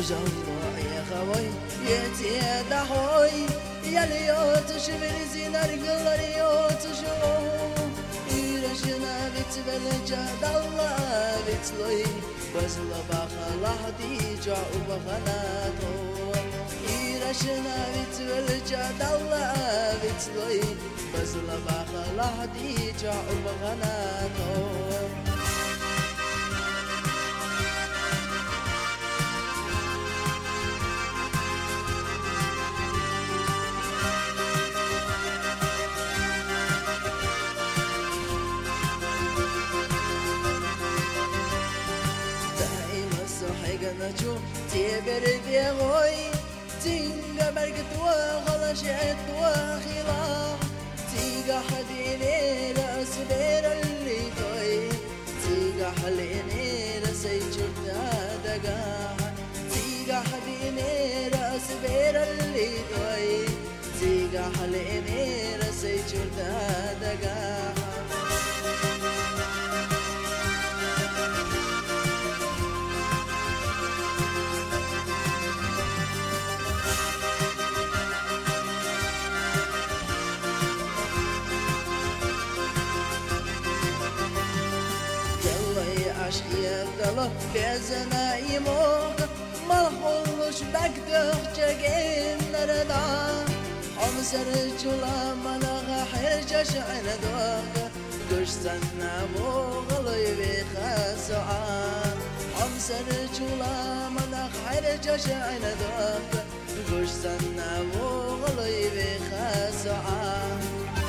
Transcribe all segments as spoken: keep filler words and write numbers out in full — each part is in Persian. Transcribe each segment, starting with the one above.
وجهه يا خوي يتي دحوي يا ليوت شبر زينر قلر يوت شو إيرشنا بتبلجا دالله بتلوي وزل بخلا ديجا وبخناتو إيرشنا بتبلجا دالله بتلوي وزل بخلا ديجا وبخناتو نجو تبر ديغوي تينغا برقت وغلشت وخلا تيغا حديني لأسبير اللي توي تيغا حليني لسيجر دادا تيغا حديني لأسبير اللي توي تيغا حليني لسيجر دادا عشقي قلب بزنا يموت ما حولش بقدر جاكين نردا حمسر جلا منغ حرجش عنا دوغ قش سنة مغلي بخسعان حمسر جلا منغ حرجش عنا دوغ قش سنة مغلي بخسعان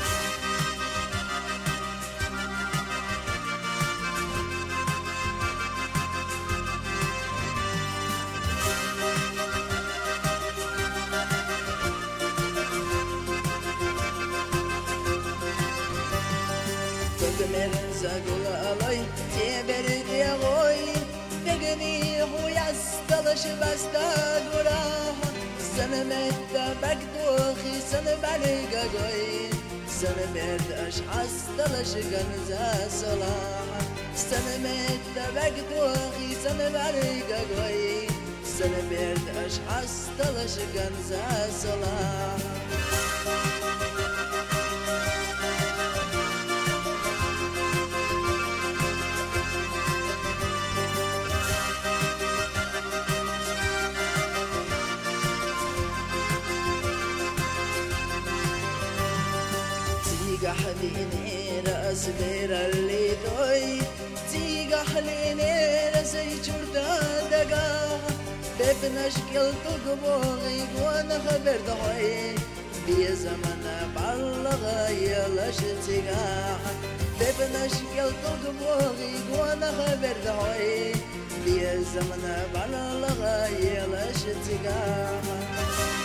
زقل علي تبر ديغوي تقني هو يستلش بستقرا سنمت بقدوخي سنبالي قوي سنمت اش حستلش قنزا صلاح سنمت بقدوخي سنبالي قوي سنمت اش حستلش قنزا صلاح تيجا حليني راس بير اللي دوي تيجا حليني راسي جردا دقا ببنش قلت قبوغي وانا خبر دحوي بي زمن بلغ يلاش تيجا ببنش قلت قبوغي وانا خبر دحوي بي زمن بلغ يلاش تيجا